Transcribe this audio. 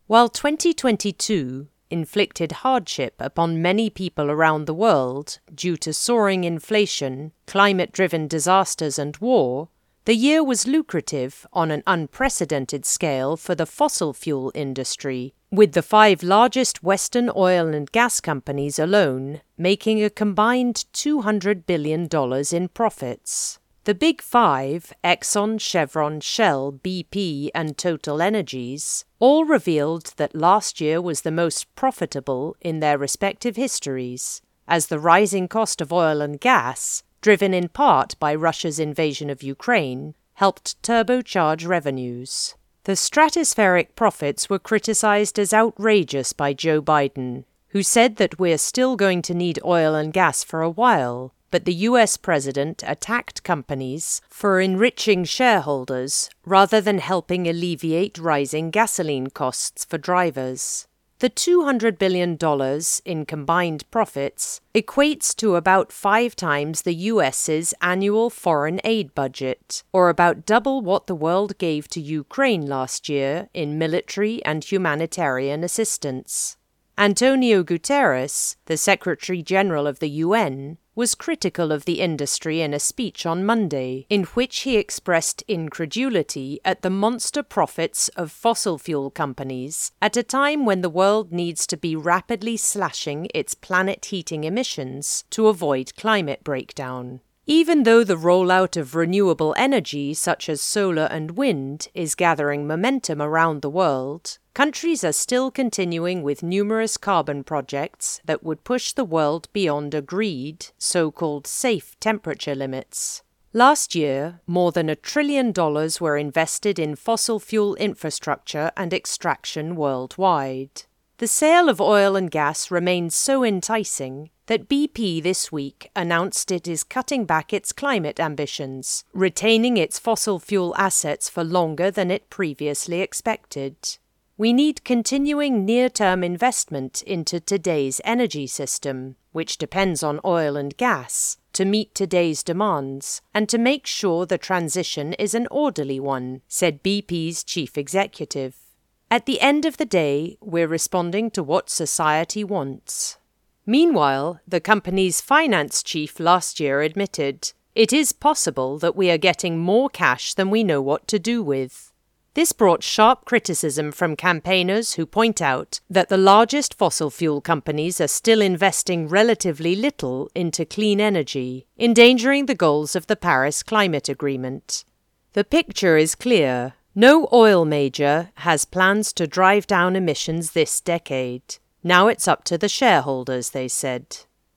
While 2022 inflicted hardship upon many people around the world due to soaring inflation, climate-driven disasters and war, the year was lucrative on an unprecedented scale for the fossil fuel industry, with the 5 largest Western oil and gas companies alone making a combined $200 billion in profits. The Big Five, Exxon, Chevron, Shell, BP, and Total Energies, all revealed that last year was the most profitable in their respective histories, as the rising cost of oil and gas, driven in part by Russia's invasion of Ukraine, helped turbocharge revenues. The stratospheric profits were criticized as outrageous by Joe Biden, who said that we're still going to need oil and gas for a while, but the US president attacked companies for enriching shareholders rather than helping alleviate rising gasoline costs for drivers. The $200 billion in combined profits equates to about 5 times the US's annual foreign aid budget, or about double what the world gave to Ukraine last year in military and humanitarian assistance. Antonio Guterres, the Secretary General of the UN, was critical of the industry in a speech on Monday, in which he expressed incredulity at the monster profits of fossil fuel companies at a time when the world needs to be rapidly slashing its planet-heating emissions to avoid climate breakdown. Even though the rollout of renewable energy such as solar and wind is gathering momentum around the world, countries are still continuing with numerous carbon projects that would push the world beyond agreed, so-called safe temperature limits. Last year, more than $1 trillion were invested in fossil fuel infrastructure and extraction worldwide. The sale of oil and gas remains so enticing that BP this week announced it is cutting back its climate ambitions, retaining its fossil fuel assets for longer than it previously expected. We need continuing near-term investment into today's energy system, which depends on oil and gas, to meet today's demands and to make sure the transition is an orderly one, said BP's chief executive. At the end of the day, we're responding to what society wants. Meanwhile, the company's finance chief last year admitted, "It is possible that we are getting more cash than we know what to do with." This brought sharp criticism from campaigners who point out that the largest fossil fuel companies are still investing relatively little into clean energy, endangering the goals of the Paris Climate Agreement. The picture is clear. No oil major has plans to drive down emissions this decade. Now it's up to the shareholders, they said.